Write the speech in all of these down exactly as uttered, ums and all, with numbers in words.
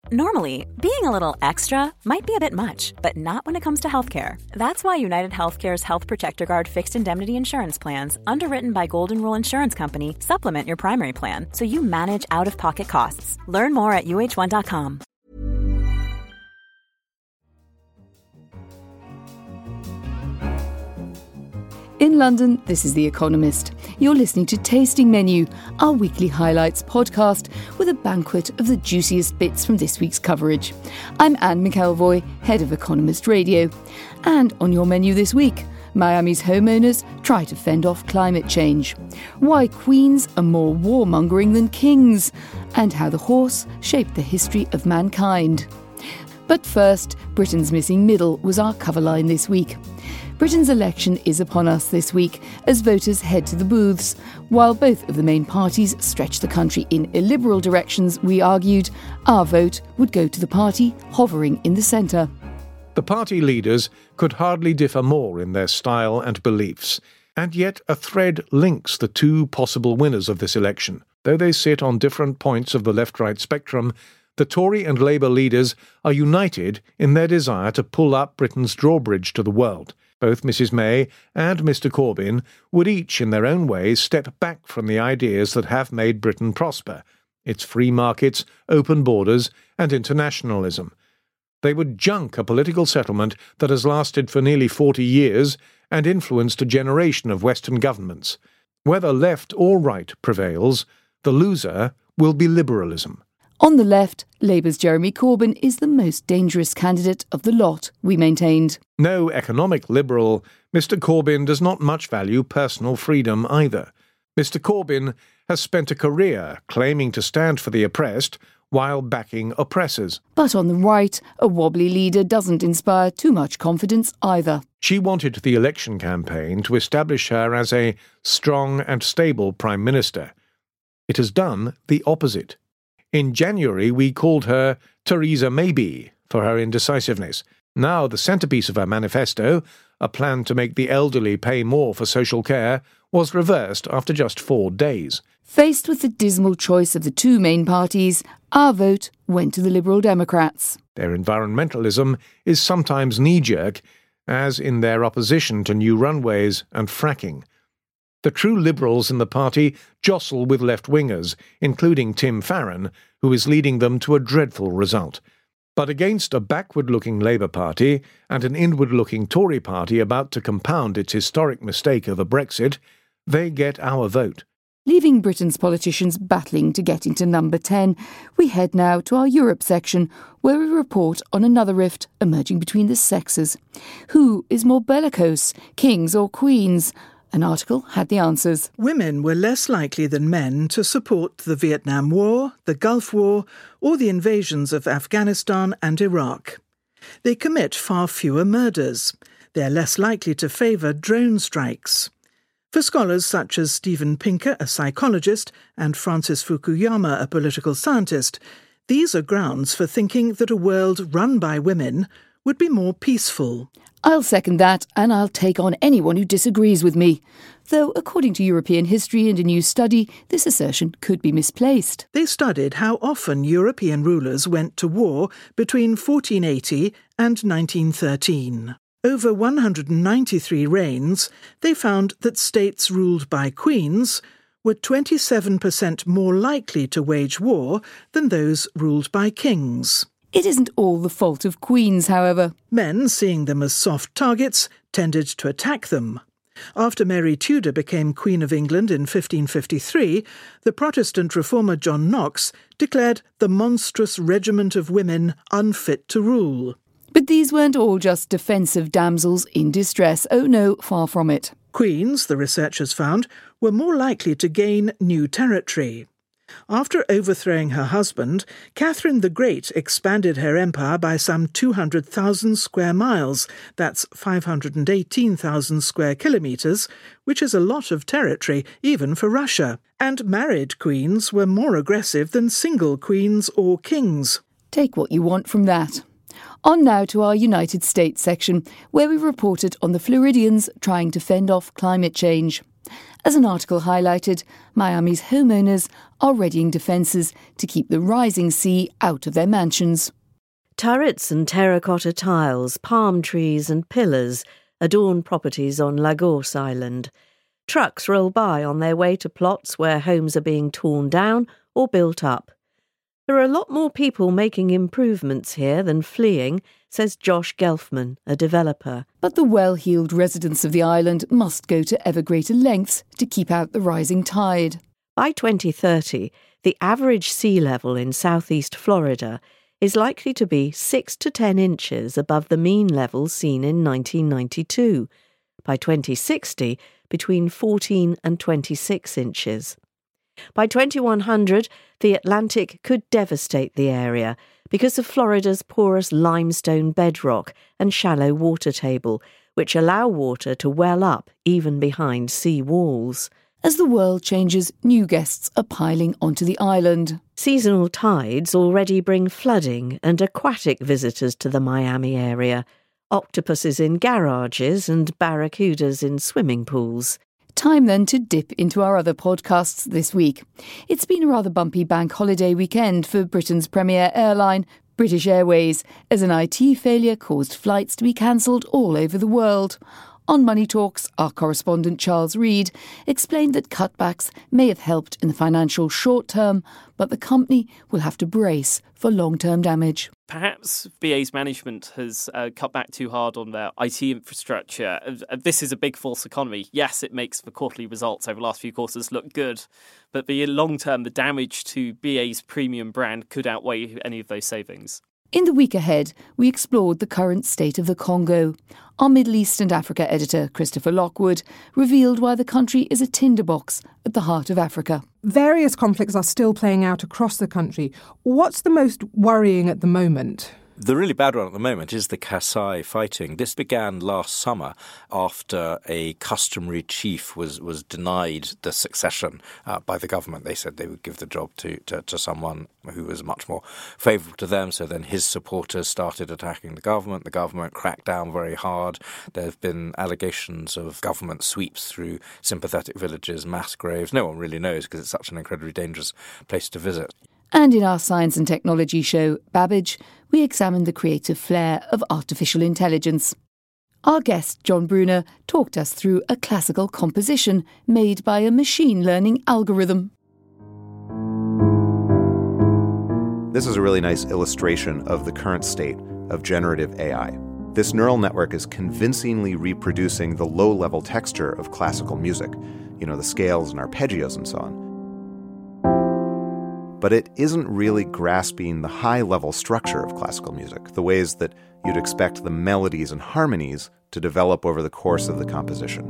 Normally, being a little extra might be a bit much, but not when it comes to healthcare. That's why United Healthcare's Health Protector Guard fixed indemnity insurance plans, underwritten by Golden Rule Insurance Company, supplement your primary plan so you manage out-of-pocket costs. Learn more at U H one dot com. In London, this is The Economist. You're listening to Tasting Menu, our weekly highlights podcast with a banquet of the juiciest bits from this week's coverage. I'm Anne McElvoy, head of Economist Radio. And on your menu this week, Miami's homeowners try to fend off climate change, why queens are more warmongering than kings, and how the horse shaped the history of mankind. But first, Britain's missing middle was our cover line this week. Britain's election is upon us this week as voters head to the booths. While both of the main parties stretch the country in illiberal directions, we argued our vote would go to the party hovering in the centre. The party leaders could hardly differ more in their style and beliefs, and yet a thread links the two possible winners of this election. Though they sit on different points of the left-right spectrum, the Tory and Labour leaders are united in their desire to pull up Britain's drawbridge to the world. Both Missus May and Mister Corbyn would each, in their own way, step back from the ideas that have made Britain prosper, its free markets, open borders, and internationalism. They would junk a political settlement that has lasted for nearly forty years and influenced a generation of Western governments. Whether left or right prevails, the loser will be liberalism. On the left, Labour's Jeremy Corbyn is the most dangerous candidate of the lot, we maintained. No economic liberal, Mister Corbyn does not much value personal freedom either. Mister Corbyn has spent a career claiming to stand for the oppressed while backing oppressors. But on the right, a wobbly leader doesn't inspire too much confidence either. She wanted the election campaign to establish her as a strong and stable Prime Minister. It has done the opposite. In January, we called her Theresa Maybe for her indecisiveness. Now the centrepiece of her manifesto, a plan to make the elderly pay more for social care, was reversed after just four days. Faced with the dismal choice of the two main parties, our vote went to the Liberal Democrats. Their environmentalism is sometimes knee-jerk, as in their opposition to new runways and fracking. The true Liberals in the party jostle with left-wingers, including Tim Farron, who is leading them to a dreadful result. But against a backward-looking Labour Party and an inward-looking Tory party about to compound its historic mistake over Brexit, they get our vote. Leaving Britain's politicians battling to get into number ten, we head now to our Europe section, where we report on another rift emerging between the sexes. Who is more bellicose, kings or queens? An article had the answers. Women were less likely than men to support the Vietnam War, the Gulf War, or the invasions of Afghanistan and Iraq. They commit far fewer murders. They're less likely to favour drone strikes. For scholars such as Steven Pinker, a psychologist, and Francis Fukuyama, a political scientist, these are grounds for thinking that a world run by women would be more peaceful. I'll second that, and I'll take on anyone who disagrees with me. Though, according to European history and a new study, this assertion could be misplaced. They studied how often European rulers went to war between fourteen eighty and nineteen thirteen. Over one hundred ninety-three reigns, they found that states ruled by queens were twenty-seven percent more likely to wage war than those ruled by kings. It isn't all the fault of queens, however. Men, seeing them as soft targets, tended to attack them. After Mary Tudor became Queen of England in fifteen fifty-three, the Protestant reformer John Knox declared the monstrous regiment of women unfit to rule. But these weren't all just defensive damsels in distress. Oh no, far from it. Queens, the researchers found, were more likely to gain new territory. After overthrowing her husband, Catherine the Great expanded her empire by some two hundred thousand square miles, that's five hundred eighteen thousand square kilometres, which is a lot of territory, even for Russia. And married queens were more aggressive than single queens or kings. Take what you want from that. On now to our United States section, where we reported on the Floridians trying to fend off climate change. As an article highlighted, Miami's homeowners are readying defences to keep the rising sea out of their mansions. Turrets and terracotta tiles, palm trees and pillars adorn properties on Lagos Island. Trucks roll by on their way to plots where homes are being torn down or built up. There are a lot more people making improvements here than fleeing, says Josh Gelfman, a developer. But the well-heeled residents of the island must go to ever greater lengths to keep out the rising tide. By twenty thirty, the average sea level in southeast Florida is likely to be six to ten inches above the mean level seen in nineteen ninety-two. By twenty sixty, between fourteen and twenty-six inches. By twenty-one hundred, the Atlantic could devastate the area because of Florida's porous limestone bedrock and shallow water table, which allow water to well up even behind sea walls. As the world changes, new guests are piling onto the island. Seasonal tides already bring flooding and aquatic visitors to the Miami area. Octopuses in garages and barracudas in swimming pools. Time then to dip into our other podcasts this week. It's been a rather bumpy bank holiday weekend for Britain's premier airline, British Airways, as an I T failure caused flights to be cancelled all over the world. On Money Talks, our correspondent Charles Reid explained that cutbacks may have helped in the financial short term, but the company will have to brace for long-term damage. Perhaps B A's management has uh, cut back too hard on their I T infrastructure. Uh, this is a big false economy. Yes, it makes the quarterly results over the last few quarters look good, but the long term, the damage to B A's premium brand could outweigh any of those savings. In the week ahead, we explored the current state of the Congo. Our Middle East and Africa editor, Christopher Lockwood, revealed why the country is a tinderbox at the heart of Africa. Various conflicts are still playing out across the country. What's the most worrying at the moment? The really bad one at the moment is the Kasai fighting. This began last summer after a customary chief was, was denied the succession uh, by the government. They said they would give the job to, to, to someone who was much more favourable to them. So then his supporters started attacking the government. The government cracked down very hard. There have been allegations of government sweeps through sympathetic villages, mass graves. No one really knows because it's such an incredibly dangerous place to visit. And in our science and technology show, Babbage, we examined the creative flair of artificial intelligence. Our guest, John Bruner, talked us through a classical composition made by a machine learning algorithm. This is a really nice illustration of the current state of generative A I. This neural network is convincingly reproducing the low-level texture of classical music, you know, the scales and arpeggios and so on. But it isn't really grasping the high-level structure of classical music, the ways that you'd expect the melodies and harmonies to develop over the course of the composition.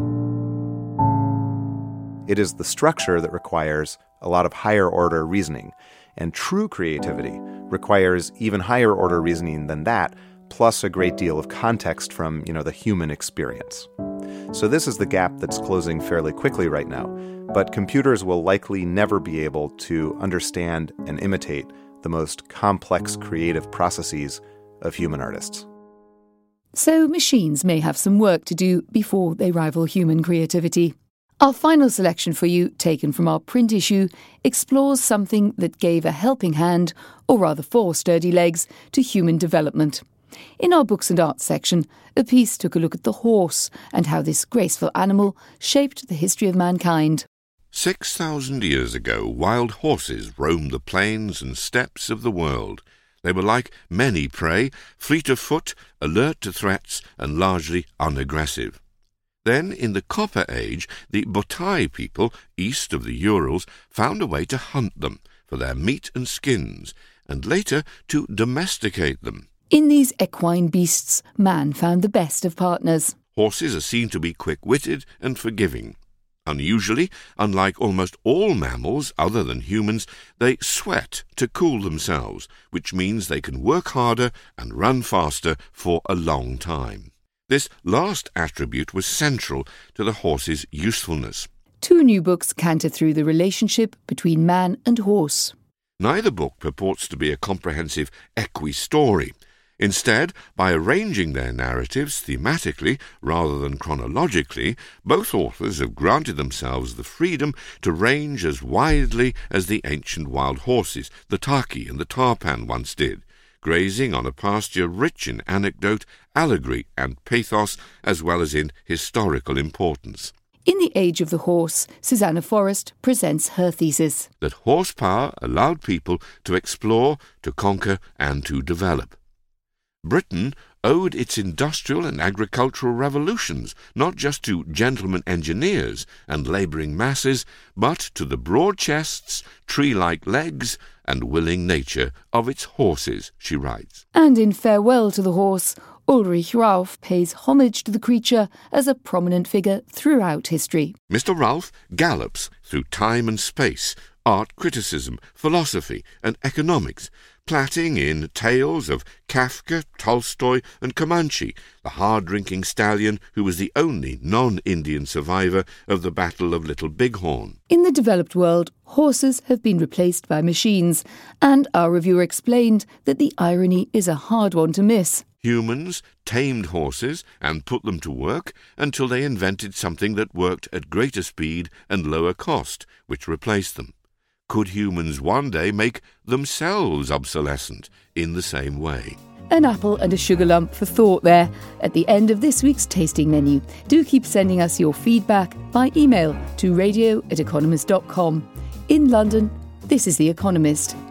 It is the structure that requires a lot of higher-order reasoning, and true creativity requires even higher-order reasoning than that, plus a great deal of context from, you know, the human experience. So this is the gap that's closing fairly quickly right now. But computers will likely never be able to understand and imitate the most complex creative processes of human artists. So machines may have some work to do before they rival human creativity. Our final selection for you, taken from our print issue, explores something that gave a helping hand, or rather four sturdy legs, to human development. In our Books and Arts section, a piece took a look at the horse and how this graceful animal shaped the history of mankind. Six thousand years ago, wild horses roamed the plains and steppes of the world. They were like many prey, fleet of foot, alert to threats, and largely unaggressive. Then, in the Copper Age, the Botai people, east of the Urals, found a way to hunt them for their meat and skins, and later to domesticate them. In these equine beasts, man found the best of partners. Horses are seen to be quick-witted and forgiving. Unusually, unlike almost all mammals other than humans, they sweat to cool themselves, which means they can work harder and run faster for a long time. This last attribute was central to the horse's usefulness. Two new books canter through the relationship between man and horse. Neither book purports to be a comprehensive equi-story. Instead, by arranging their narratives thematically rather than chronologically, both authors have granted themselves the freedom to range as widely as the ancient wild horses, the Taki and the Tarpan once did, grazing on a pasture rich in anecdote, allegory and pathos, as well as in historical importance. In The Age of the Horse, Susanna Forrest presents her thesis. That horsepower allowed people to explore, to conquer and to develop. Britain owed its industrial and agricultural revolutions not just to gentlemen engineers and labouring masses, but to the broad chests, tree-like legs, and willing nature of its horses, she writes. And in Farewell to the Horse, Ulrich Rauff pays homage to the creature as a prominent figure throughout history. Mister Ralph gallops through time and space, art criticism, philosophy and economics, plaiting in tales of Kafka, Tolstoy and Comanche, the hard-drinking stallion who was the only non-Indian survivor of the Battle of Little Bighorn. In the developed world, horses have been replaced by machines, and our reviewer explained that the irony is a hard one to miss. Humans tamed horses and put them to work until they invented something that worked at greater speed and lower cost, which replaced them. Could humans one day make themselves obsolescent in the same way? An apple and a sugar lump for thought there at the end of this week's tasting menu. Do keep sending us your feedback by email to radio at economist dot com. In London, this is The Economist.